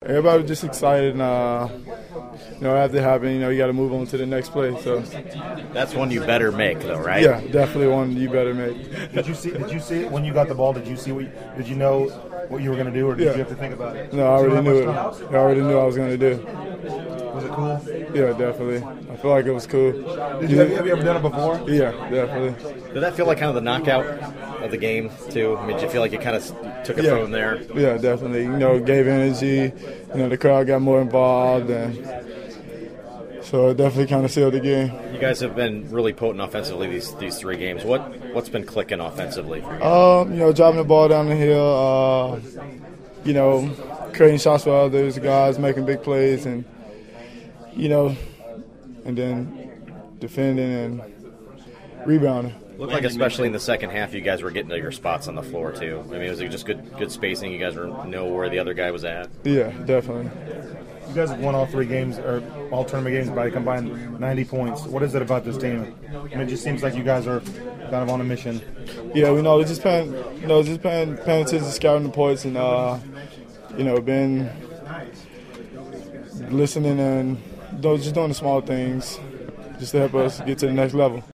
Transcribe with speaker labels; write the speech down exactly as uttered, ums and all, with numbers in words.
Speaker 1: everybody was just excited. And, uh, you know, after it happened, you know, you got to move on to the next play. So
Speaker 2: that's one you better make, though, right?
Speaker 1: Yeah, definitely one you better make.
Speaker 3: Did you see? Did you see it when you got the ball? Did you see what? You, did you know what you were going to do, or did
Speaker 1: yeah.
Speaker 3: you have to think about it?
Speaker 1: No, I already knew it. I already knew what I was going to do.
Speaker 3: Was it cool?
Speaker 1: Yeah, definitely. I feel like it was cool.
Speaker 3: Did you, have, have you ever done it before?
Speaker 1: Yeah, definitely.
Speaker 2: Did that feel like kind of the knockout of the game, too? I mean, did you feel like you kind of took it
Speaker 1: yeah.
Speaker 2: from there?
Speaker 1: Yeah, definitely. You know, gave energy. You know, the crowd got more involved, and so it definitely kind of sealed the game.
Speaker 2: You guys have been really potent offensively these these three games. What, what's been clicking offensively for you?
Speaker 1: Um, you know, driving the ball down the hill, uh, you know, creating shots for others, guys making big plays, and, you know, and then defending and rebounding.
Speaker 2: Looked like especially in the second half you guys were getting to your spots on the floor, too. I mean, was it just good good spacing? You guys were know where the other guy was at?
Speaker 1: Yeah, definitely.
Speaker 3: You guys have won all three games, or all tournament games, by a combined ninety points. What is it about this team? I mean, it just seems like you guys are kind of on a mission.
Speaker 1: Yeah, we know we're just paying, you know, just paying, paying attention to scouting the points and, uh, you know, been listening and you know, just doing the small things just to help us get to the next level.